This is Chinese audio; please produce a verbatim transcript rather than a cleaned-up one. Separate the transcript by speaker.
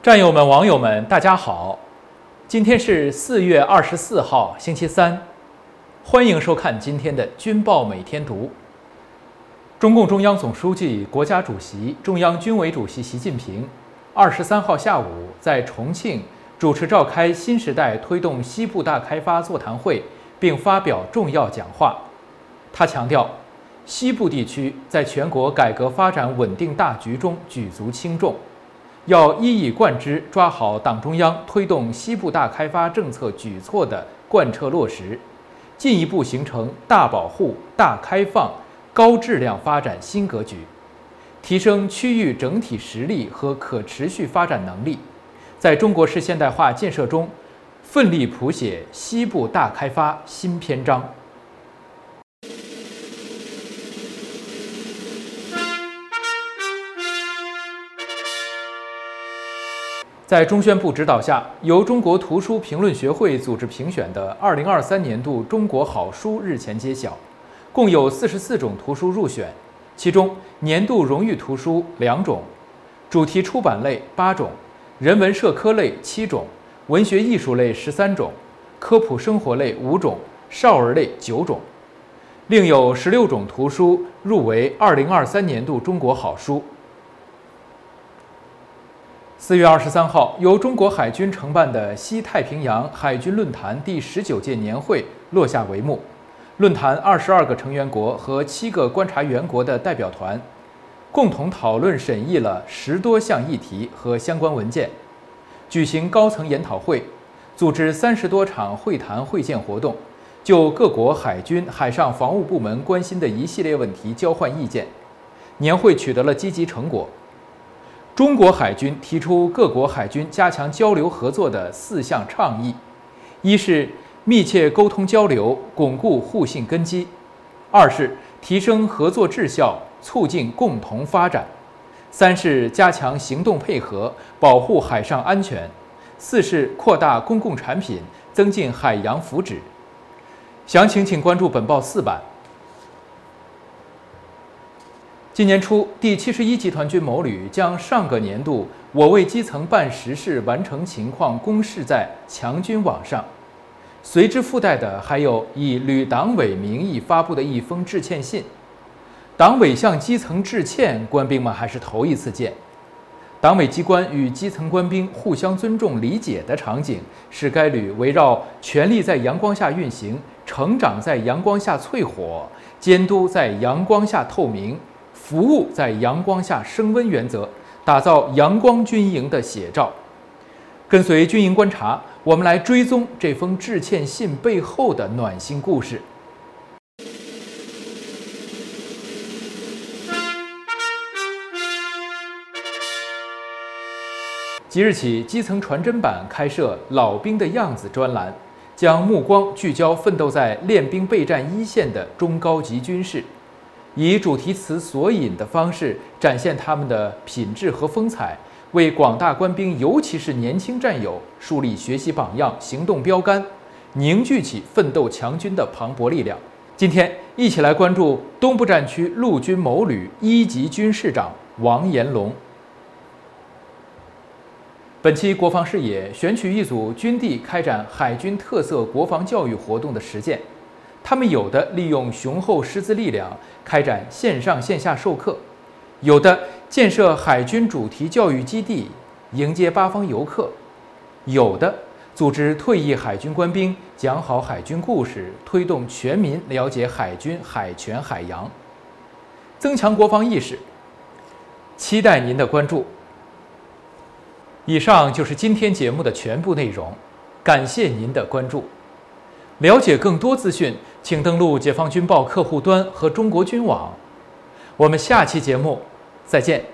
Speaker 1: 战友们、网友们，大家好！今天是四月二十四号，星期三，欢迎收看今天的《军报每天读》。中共中央总书记、国家主席、中央军委主席习近平二十三号下午在重庆主持召开新时代推动西部大开发座谈会，并发表重要讲话。他强调，西部地区在全国改革发展稳定大局中举足轻重。要一以贯之抓好党中央推动西部大开发政策举措的贯彻落实，进一步形成大保护、大开放、高质量发展新格局，提升区域整体实力和可持续发展能力，在中国式现代化建设中奋力谱写西部大开发新篇章。在中宣部指导下，由中国图书评论学会组织评选的二零二三年度中国好书日前揭晓，共有四十四种图书入选，其中年度荣誉图书两种，主题出版类八种，人文社科类七种，文学艺术类十三种，科普生活类五种，少儿类九种，另有十六种图书入围二零二三年度中国好书。四月二十三号，由中国海军承办的西太平洋海军论坛第十九届年会落下帷幕。论坛二十二个成员国和七个观察员国的代表团，共同讨论审议了十多项议题和相关文件，举行高层研讨会，组织三十多场会谈会见活动，就各国海军、海上防务部门关心的一系列问题交换意见。年会取得了积极成果。中国海军提出各国海军加强交流合作的四项倡议：一是密切沟通交流，巩固互信根基；二是提升合作质效，促进共同发展；三是加强行动配合，保护海上安全；四是扩大公共产品，增进海洋福祉。详情请关注本报四版。今年初，第七十一集团军某旅将上个年度我为基层办实事完成情况公示在强军网上，随之附带的还有以旅党委名义发布的一封致歉信。党委向基层致歉，官兵们还是头一次见。党委机关与基层官兵互相尊重理解的场景，使该旅围绕权力在阳光下运行、成长在阳光下淬火、监督在阳光下透明、服务在阳光下升温原则，打造阳光军营的写照。跟随军营观察，我们来追踪这封致歉信背后的暖心故事。即日起，基层传真版开设“老兵的样子”专栏，将目光聚焦奋斗在练兵备战一线的中高级军士，以主题词索引的方式展现他们的品质和风采，为广大官兵，尤其是年轻战友树立学习榜样、行动标杆，凝聚起奋斗强军的磅礴力量。今天，一起来关注东部战区陆军某旅一级军士长王延龙。本期国防视野选取一组军地开展海军特色国防教育活动的实践。他们有的利用雄厚师资力量开展线上线下授课，有的建设海军主题教育基地迎接八方游客，有的组织退役海军官兵讲好海军故事，推动全民了解海军海权海洋，增强国防意识。期待您的关注。以上就是今天节目的全部内容，感谢您的关注。了解更多资讯，请登录解放军报客户端和中国军网。我们下期节目再见。